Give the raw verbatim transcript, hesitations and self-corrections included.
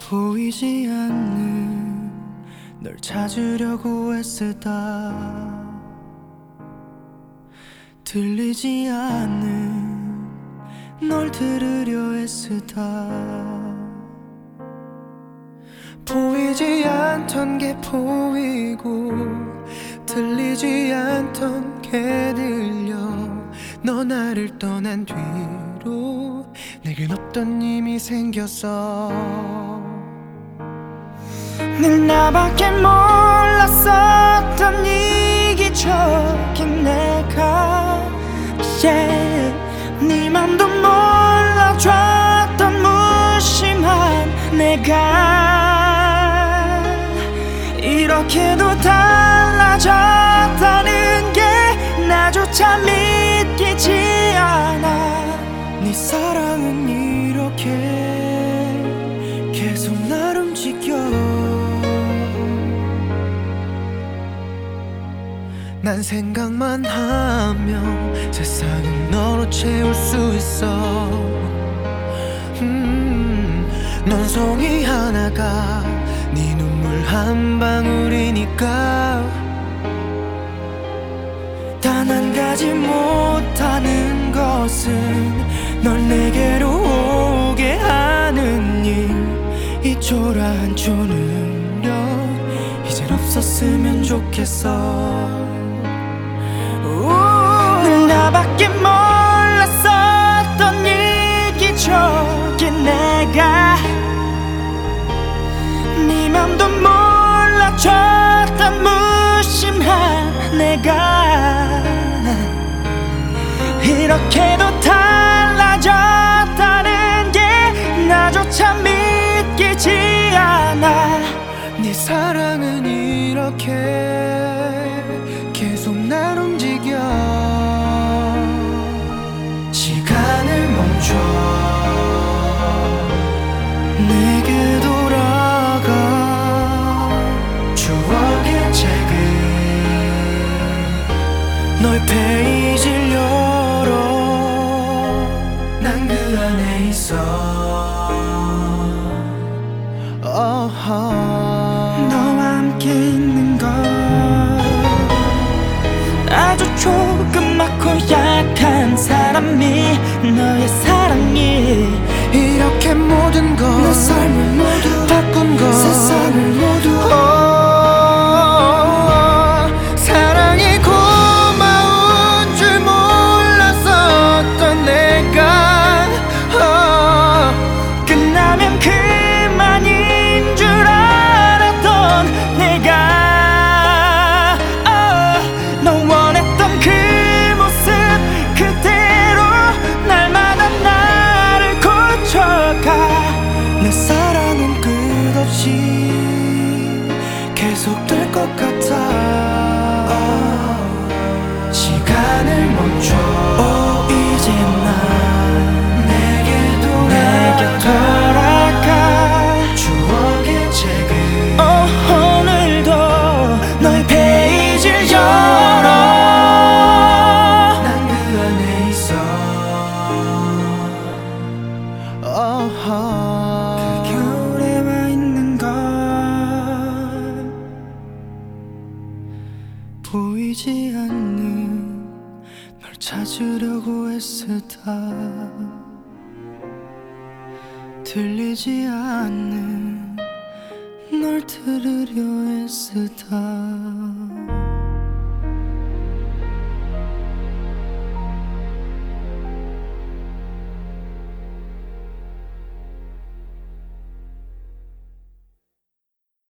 보이지 않는 널 찾으려고 애쓰다 들리지 않는 널 들으려 애쓰다 보이지 않던 게 보이고 들리지 않던 게 들려 너 나를 떠난 뒤로 내겐 없던 힘이 생겼어 늘 나밖에 몰랐었던 이기적인 내가 yeah. 네 맘도 몰라줬던 무심한 내가 이렇게도 달라졌다는 게 나조차 믿기지 않아 네 사랑은 이렇게 계속 날 움직여 난 생각만 하면 세상은 너로 채울 수 있어 음, 넌 송이 하나가 네 눈물 한 방울이니까 단 한 가지 못하는 것은 널 내게로 오게 하는 일 이 초라한 초능력 이젠 없었으면 좋겠어 늘 나밖에 몰랐었던 이기적인 내가 네 맘도 몰라줬던 무심한 내가 이렇게도 달라졌다는 게 나조차 믿기지 않아 네 사랑은 이렇게 계속 날 움직여 시간을 멈춰 내게 돌아가 추억의 책을 너의 페이지를 열어 난 그 안에 있어 어허. 너와 함께 있는 것 아주 조그맣고 약한 사람이 너의 사랑이 이렇게 모든 것 내 삶을 모두 바꾼 것 세상을 모두 oh, 사랑이 고마운 줄 몰랐었던 내가 oh, 끝나면 그만인 줄 알았던 내가 oh, 너 원했던 그 모습 그대로 날마다 나를 고쳐가 내 사랑은 끝없이 계속될 것 같아 oh, 시간을 멈춰 oh, 이제 난 내게 돌아가, 내게 돌아가 추억의 책을 oh, 오늘도 너의 페이지를 열어 난 그 안에 있어 oh, 그 겨울에 와 있는 것 보이지 않는 널 찾으려고 애쓰다 들리지 않는 널 들으려 애쓰다